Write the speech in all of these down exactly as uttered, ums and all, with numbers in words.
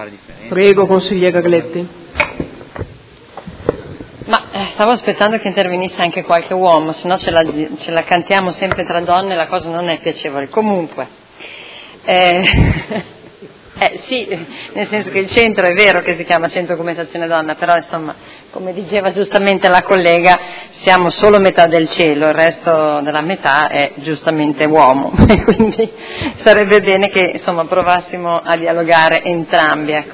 fare differenza. Prego, consigliere Gagletti. Ma eh, stavo aspettando che intervenisse anche qualche uomo, se no ce la, ce la cantiamo sempre tra donne e la cosa non è piacevole. Comunque, eh, eh, sì, nel senso che il centro è vero che si chiama Centro Documentazione Donna, però insomma, come diceva giustamente la collega, siamo solo metà del cielo, il resto della metà è giustamente uomo, quindi sarebbe bene che insomma provassimo a dialogare entrambi. Ecco.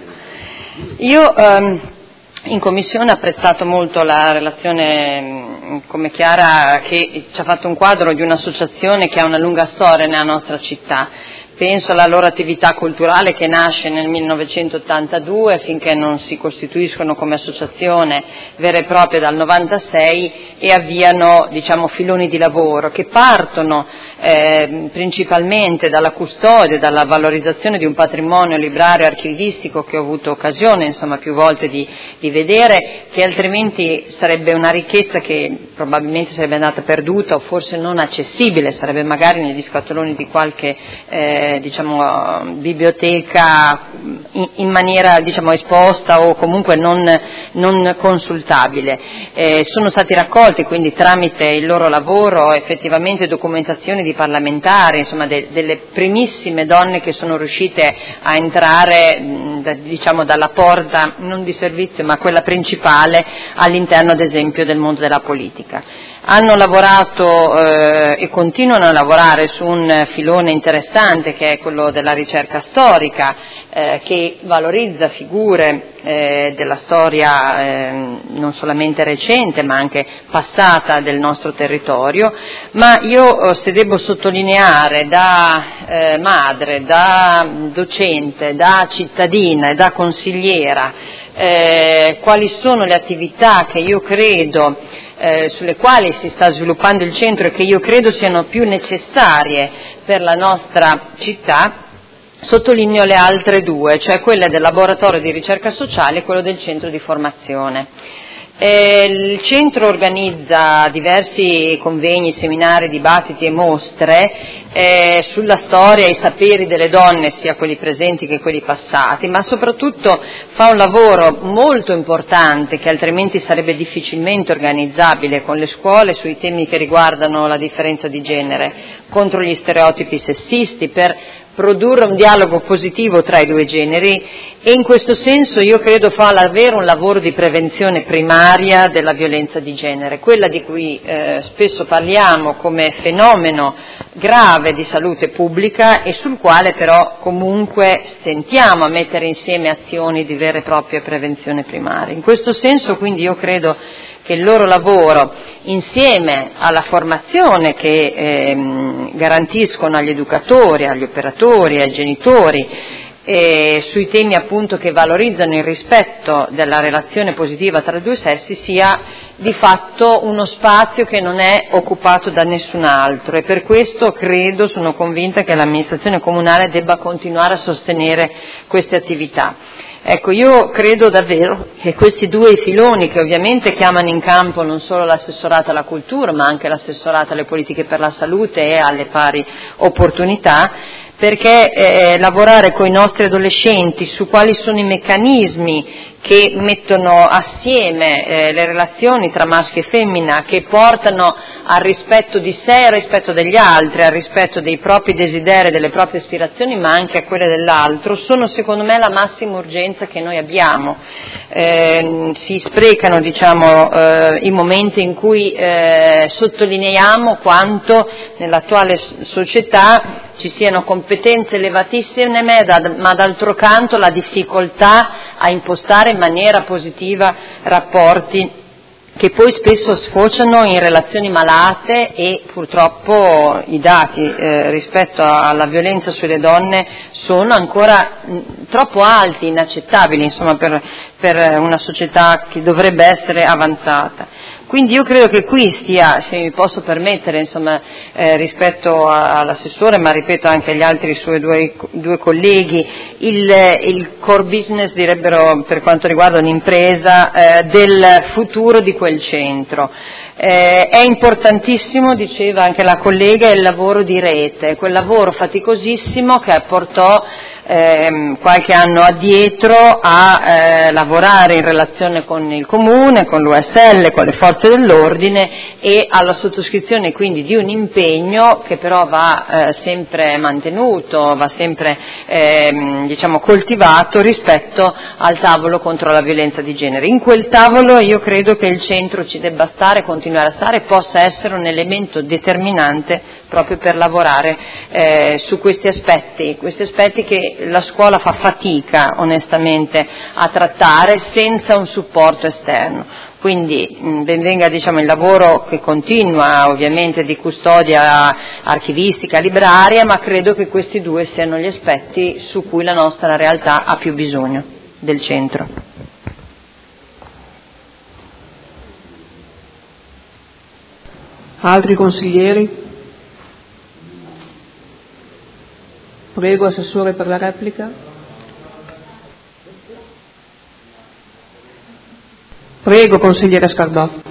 Io ehm, in commissione ho apprezzato molto la relazione come Chiara, che ci ha fatto un quadro di un'associazione che ha una lunga storia nella nostra città. Penso alla loro attività culturale che nasce nel millenovecentottantadue finché non si costituiscono come associazione vera e propria dal novantasei e avviano, diciamo, filoni di lavoro che partono eh, principalmente dalla custodia, dalla valorizzazione di un patrimonio librario archivistico che ho avuto occasione, insomma, più volte di, di vedere, che altrimenti sarebbe una ricchezza che probabilmente sarebbe andata perduta o forse non accessibile, sarebbe magari negli scatoloni di qualche eh, diciamo biblioteca in, in maniera diciamo esposta o comunque non, non consultabile. Eh, sono stati raccolti quindi tramite il loro lavoro effettivamente documentazioni di parlamentari, insomma de, delle primissime donne che sono riuscite a entrare da, diciamo dalla porta non di servizio ma quella principale all'interno ad esempio del mondo della politica. Hanno lavorato eh, e continuano a lavorare su un filone interessante che è quello della ricerca storica, eh, che valorizza figure eh, della storia eh, non solamente recente ma anche passata del nostro territorio, ma io se devo sottolineare da eh, madre, da docente, da cittadina e da consigliera eh, quali sono le attività che io credo Eh, sulle quali si sta sviluppando il centro e che io credo siano più necessarie per la nostra città, sottolineo le altre due, cioè quelle del laboratorio di ricerca sociale e quello del centro di formazione. Eh, il centro organizza diversi convegni, seminari, dibattiti e mostre eh, sulla storia e i saperi delle donne, sia quelli presenti che quelli passati, ma soprattutto fa un lavoro molto importante che altrimenti sarebbe difficilmente organizzabile con le scuole sui temi che riguardano la differenza di genere, contro gli stereotipi sessisti, per produrre un dialogo positivo tra i due generi e in questo senso io credo fa davvero un lavoro di prevenzione primaria della violenza di genere, quella di cui eh, spesso parliamo come fenomeno grave di salute pubblica e sul quale però comunque stentiamo a mettere insieme azioni di vera e propria prevenzione primaria. In questo senso quindi io credo che il loro lavoro, insieme alla formazione che ehm, garantiscono agli educatori, agli operatori, ai genitori, eh, sui temi appunto che valorizzano il rispetto della relazione positiva tra i due sessi, sia di fatto uno spazio che non è occupato da nessun altro e per questo credo, sono convinta che l'amministrazione comunale debba continuare a sostenere queste attività. Ecco, io credo davvero che questi due filoni, che ovviamente chiamano in campo non solo l'assessorato alla cultura, ma anche l'assessorato alle politiche per la salute e alle pari opportunità, perché eh, lavorare con i nostri adolescenti su quali sono i meccanismi che mettono assieme eh, le relazioni tra maschio e femmina, che portano al rispetto di sé e al rispetto degli altri, al rispetto dei propri desideri, delle proprie aspirazioni, ma anche a quelle dell'altro, sono secondo me la massima urgenza che noi abbiamo. Eh, si sprecano diciamo, eh, i momenti in cui eh, sottolineiamo quanto nell'attuale società ci siano competenze elevatissime, ma d'altro canto la difficoltà a impostare in maniera positiva rapporti che poi spesso sfociano in relazioni malate e purtroppo i dati eh, rispetto alla violenza sulle donne sono ancora mh, troppo alti, inaccettabili insomma, per, per una società che dovrebbe essere avanzata. Quindi io credo che qui stia, se mi posso permettere, insomma, eh, rispetto a, all'assessore, ma ripeto anche agli altri suoi due, due colleghi, il, il core business, direbbero per quanto riguarda un'impresa, eh, del futuro di quel centro. Eh, è importantissimo, diceva anche la collega, il lavoro di rete, quel lavoro faticosissimo che portò ehm, qualche anno addietro a eh, lavorare in relazione con il Comune, con l'U S L, con le forze dell'ordine e alla sottoscrizione quindi di un impegno che però va eh, sempre mantenuto, va sempre ehm, diciamo coltivato rispetto al tavolo contro la violenza di genere. In quel tavolo io credo che il centro ci debba stare, continuare a stare, possa essere un elemento determinante proprio per lavorare eh, su questi aspetti, questi aspetti che la scuola fa fatica onestamente a trattare senza un supporto esterno. Quindi mh, ben venga diciamo, il lavoro che continua ovviamente di custodia archivistica, libraria, ma credo che questi due siano gli aspetti su cui la nostra realtà ha più bisogno del centro. Altri consiglieri? Prego, Assessore, per la replica. Prego, consigliere Scardò.